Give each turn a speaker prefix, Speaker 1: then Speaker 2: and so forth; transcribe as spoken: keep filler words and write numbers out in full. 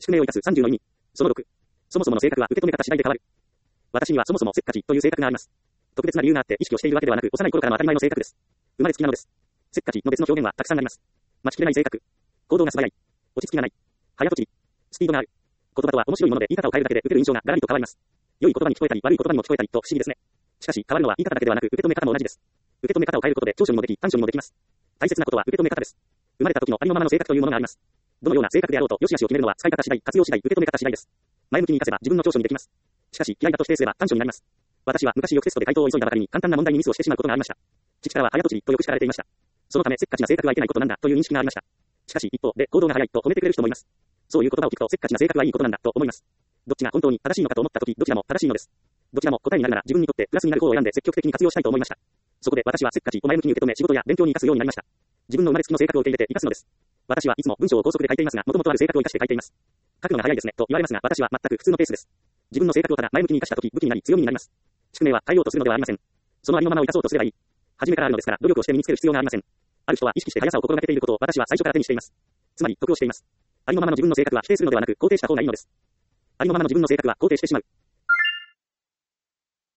Speaker 1: 宿命を生かすさんじゅうの意味。そのろく。そもそもの性格は受け止め方次第で変わる。私にはそもそもせっかちという性格があります。特別な理由があって意識をしているわけではなく、幼い頃からの当たり前の性格です。生まれつきなのです。せっかちの別の表現はたくさんあります。待ちきれない性格。行動が素早い。落ち着きがない。早とちり。スピードがある。言葉とは面白いもので言い方を変えるだけで受ける印象がガラリと変わります。良い言葉に聞こえたり悪い言葉にも聞こえたりと不思議ですね。しかし変わるのは言い方だけではなく受け止め方も同じです。受け止め方を変えることで長所にもでき短所にもできます。大切なことは受け止め方です。生まれた時のありのままの性格というものがあります。どのような性格であろうと良し悪しを決めるのは使い方次第、活用次第、受け止め方次第です。前向きに活かせば自分の長所にできます。しかし嫌いだと否定すれば短所になります。私は昔よくテストで回答を急いだばかりに簡単な問題にミスをしてしまうことがありました。父からは早とちりとよく叱られていました。そのためせっかちな性格はいけないことなんだという認識がありました。しかし一方で行動が早いと褒めてくれる人もいます。そういう言葉を聞くとせっかちな性格はいいことなんだと思います。どっちが本当に正しいのかと思ったとき、どちらも正しいのです。どちらも答えになるなら自分にとってプラスになる方を選んで積極的に活用したいと思いました。そこで私はせっかちを前向きに受け止め仕事や勉強に生かすようになりました。自分の生まれつきの性格を受け入れて生かすのです。私はいつも文章を高速で書いていますが、元々ある性格を生かして書いています。書くのが早いですねと言われますが、私は全く普通のペースです。自分の性格をただ前向きに生かしたとき武器になり強みになります。宿命は変えようとするのではありません。そのありのままを生かそうとすればいい。初めからあるのですから努力をして身につける必要がありません。ある人は意識して速さを心がけていることを私は最初から手にしています。つまり得をしています。ありのままの自分の性格は否定するのではなく肯定した方がいいのです。ありのままの自分の性格は肯定してしまう。